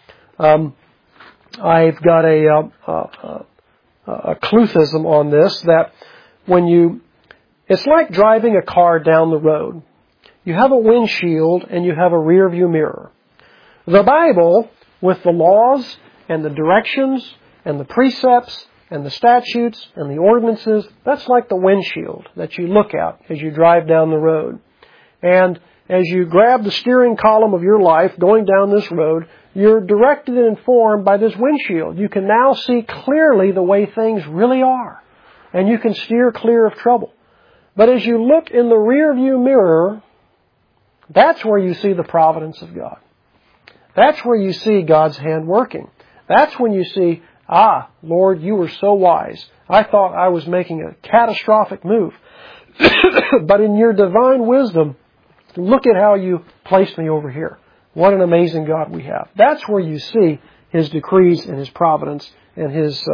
I've got a Cluthism on this, that it's like driving a car down the road. You have a windshield and you have a rear view mirror. The Bible, with the laws and the directions and the precepts and the statutes and the ordinances, that's like the windshield that you look at as you drive down the road. And as you grab the steering column of your life going down this road, you're directed and informed by this windshield. You can now see clearly the way things really are. And you can steer clear of trouble. But as you look in the rear view mirror, that's where you see the providence of God. That's where you see God's hand working. That's when you see, Lord, you were so wise. I thought I was making a catastrophic move. But in your divine wisdom, look at how you placed me over here. What an amazing God we have. That's where you see His decrees and His providence and His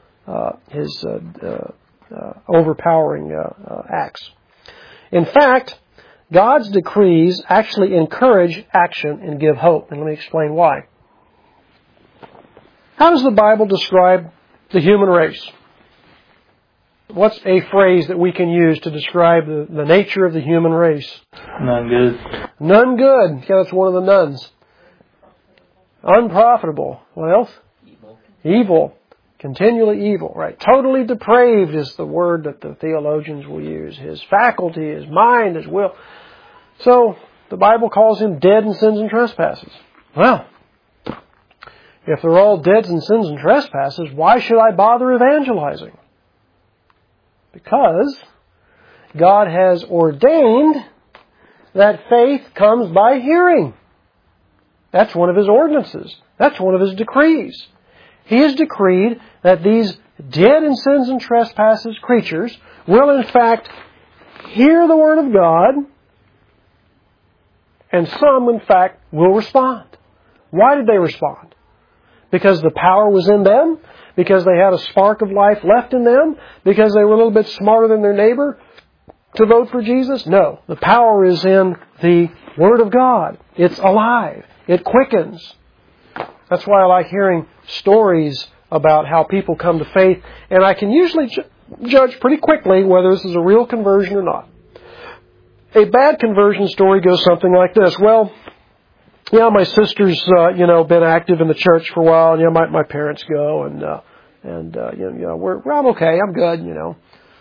overpowering acts. In fact, God's decrees actually encourage action and give hope. And let me explain why. How does the Bible describe the human race? What's a phrase that we can use to describe the nature of the human race? None good. None good. Yeah, that's one of the nuns. Unprofitable. What else? Evil. Continually evil. Right. Totally depraved is the word that the theologians will use. His faculty, his mind, his will. So, the Bible calls him dead in sins and trespasses. Well, if they're all dead in sins and trespasses, why should I bother evangelizing? Because God has ordained that faith comes by hearing. That's one of His ordinances. That's one of His decrees. He has decreed that these dead in sins and trespasses creatures will in fact hear the Word of God, and some in fact will respond. Why did they respond? Because the power was in them? Because they had a spark of life left in them? Because they were a little bit smarter than their neighbor to vote for Jesus? No. The power is in the Word of God. It's alive. It quickens. That's why I like hearing stories about how people come to faith, and I can usually judge pretty quickly whether this is a real conversion or not. A bad conversion story goes something like this. Well, yeah, my sister's, been active in the church for a while, and, my parents go, and I'm okay, I'm good,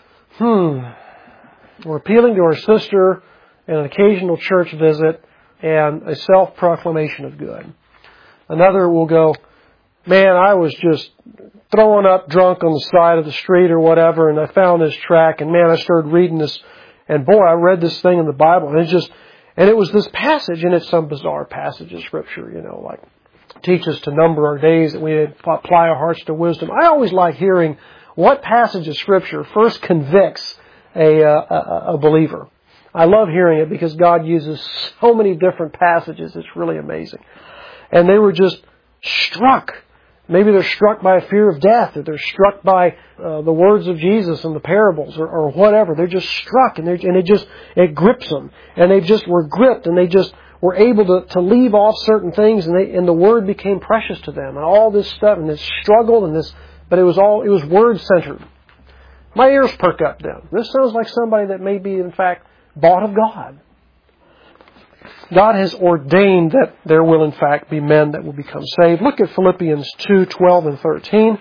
We're appealing to our sister and an occasional church visit and a self-proclamation of good. Another will go, man, I was just throwing up drunk on the side of the street or whatever, and I found this track, and man, I started reading this, and boy, I read this thing in the Bible, and it was this passage, and it's some bizarre passage of Scripture, like teach us to number our days, that we apply our hearts to wisdom. I always like hearing what passage of Scripture first convicts a believer. I love hearing it because God uses so many different passages. It's really amazing. And they were just struck. Maybe they're struck by a fear of death, or they're struck by the words of Jesus and the parables, or whatever. They're just struck, and it grips them. And they just were gripped, and they just were able to leave off certain things, and the Word became precious to them. And all this stuff, and this struggle, but it was Word-centered. My ears perk up then. This sounds like somebody that may be, in fact, bought of God. God has ordained that there will, in fact, be men that will become saved. Look at Philippians 2:12 and 13.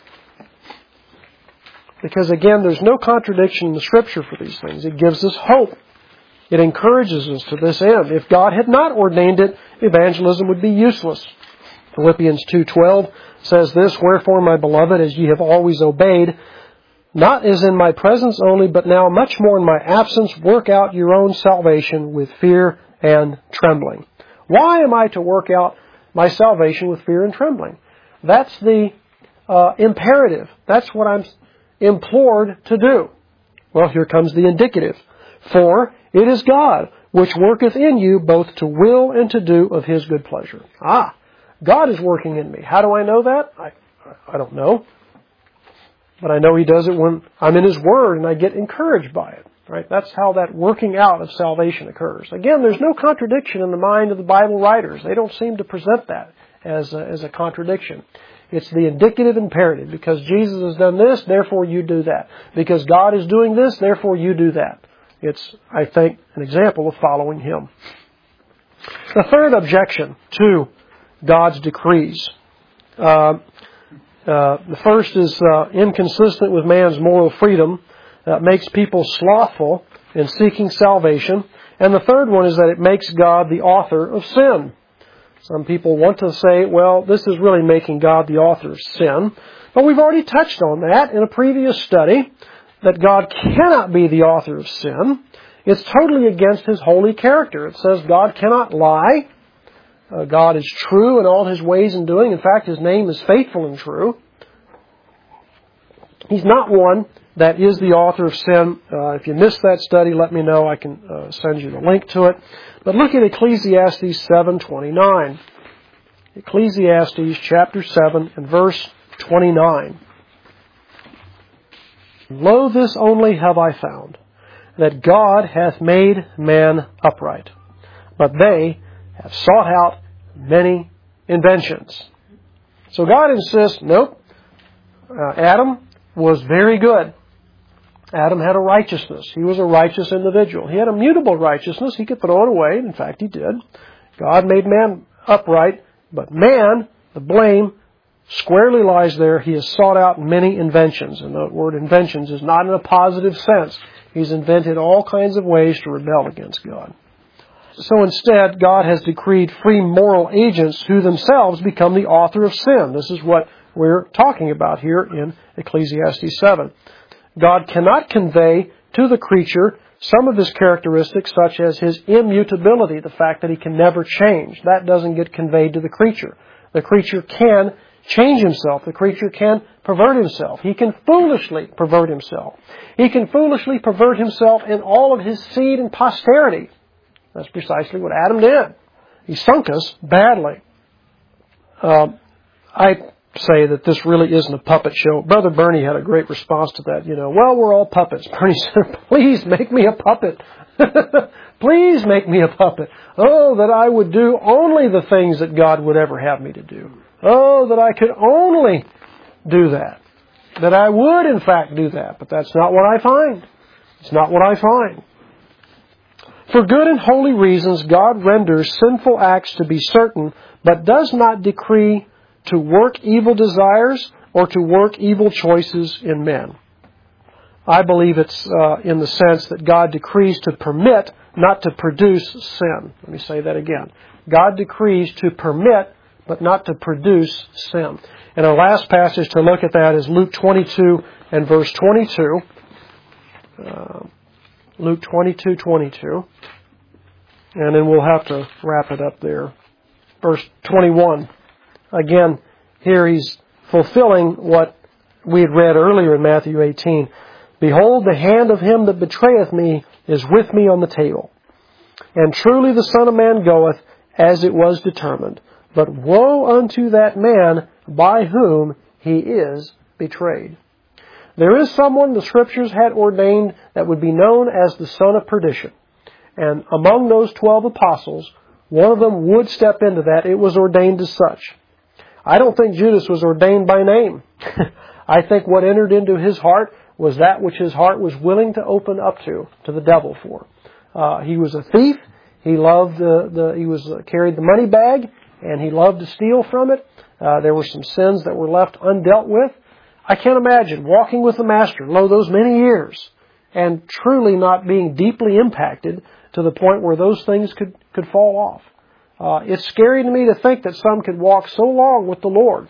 Because, again, there's no contradiction in the Scripture for these things. It gives us hope. It encourages us to this end. If God had not ordained it, evangelism would be useless. Philippians 2:12 says this, "Wherefore, my beloved, as ye have always obeyed, not as in my presence only, but now much more in my absence, work out your own salvation with fear and trembling." Why am I to work out my salvation with fear and trembling? That's the imperative. That's what I'm implored to do. Well, here comes the indicative. "For it is God which worketh in you both to will and to do of His good pleasure." God is working in me. How do I know that? I don't know. But I know He does it when I'm in His Word and I get encouraged by it. Right? That's how that working out of salvation occurs. Again, there's no contradiction in the mind of the Bible writers. They don't seem to present that as a contradiction. It's the indicative imperative. Because Jesus has done this, therefore you do that. Because God is doing this, therefore you do that. It's, I think, an example of following Him. The third objection to God's decrees. The first is inconsistent with man's moral freedom. That makes people slothful in seeking salvation. And the third one is that it makes God the author of sin. Some people want to say, well, this is really making God the author of sin. But we've already touched on that in a previous study, that God cannot be the author of sin. It's totally against His holy character. It says God cannot lie. God is true in all His ways and doing. In fact, His name is faithful and true. He's not one that is the author of sin. If you missed that study, let me know. I can send you the link to it. But look at Ecclesiastes 7:29. Ecclesiastes chapter 7 and verse 29. "Lo, this only have I found, that God hath made man upright, but they have sought out many inventions." So God insists, nope, Adam was very good. Adam had a righteousness. He was a righteous individual. He had a mutable righteousness. He could throw it away. In fact, he did. God made man upright, but man, the blame, squarely lies there. He has sought out many inventions. And the word inventions is not in a positive sense. He's invented all kinds of ways to rebel against God. So instead, God has decreed free moral agents who themselves become the author of sin. This is what we're talking about here in Ecclesiastes 7. God cannot convey to the creature some of His characteristics, such as His immutability, the fact that He can never change. That doesn't get conveyed to the creature. The creature can change himself. The creature can pervert himself. He can foolishly pervert himself. He can foolishly pervert himself in all of his seed and posterity. That's precisely what Adam did. He sunk us badly. I say that this really isn't a puppet show. Brother Bernie had a great response to that. Well, we're all puppets. Bernie said, please make me a puppet. Please make me a puppet. Oh, that I would do only the things that God would ever have me to do. Oh, that I could only do that. That I would, in fact, do that. But that's not what I find. It's not what I find. For good and holy reasons, God renders sinful acts to be certain, but does not decree to work evil desires or to work evil choices in men. I believe it's in the sense that God decrees to permit, not to produce sin. Let me say that again. God decrees to permit, but not to produce sin. And our last passage to look at that is Luke 22 and verse 22. Luke 22:22. And then we'll have to wrap it up there. Verse 21. Again, here he's fulfilling what we had read earlier in Matthew 18. Behold, the hand of him that betrayeth me is with me on the table. And truly the Son of Man goeth as it was determined. But woe unto that man by whom he is betrayed. There is someone the Scriptures had ordained that would be known as the son of perdition. And among those 12 apostles, one of them would step into that. It was ordained as such. I don't think Judas was ordained by name. I think what entered into his heart was that which his heart was willing to open up to the devil for. He was a thief. He loved carried the money bag, and he loved to steal from it. There were some sins that were left undealt with. I can't imagine walking with the Master, those many years, and truly not being deeply impacted to the point where those things could fall off. It's scary to me to think that some could walk so long with the Lord.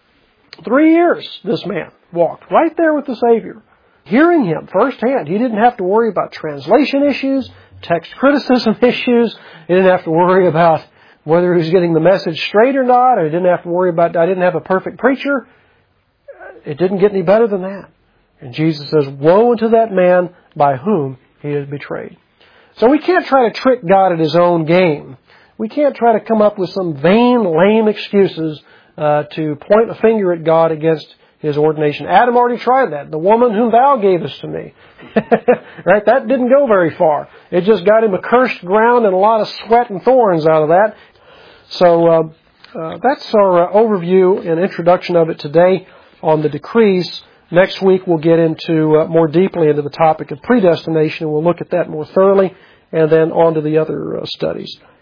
3 years this man walked right there with the Savior, hearing Him firsthand. He didn't have to worry about translation issues, text criticism issues. He didn't have to worry about whether he was getting the message straight or not. Or he didn't have to worry about, I didn't have a perfect preacher. It didn't get any better than that. And Jesus says, woe unto that man by whom he is betrayed. So we can't try to trick God at His own game. We can't try to come up with some vain, lame excuses to point a finger at God against His ordination. Adam already tried that. The woman whom thou gavest to me. Right? That didn't go very far. It just got him a cursed ground and a lot of sweat and thorns out of that. So that's our overview and introduction of it today on the decrees. Next week we'll get into more deeply into the topic of predestination. We'll look at that more thoroughly and then on to the other studies.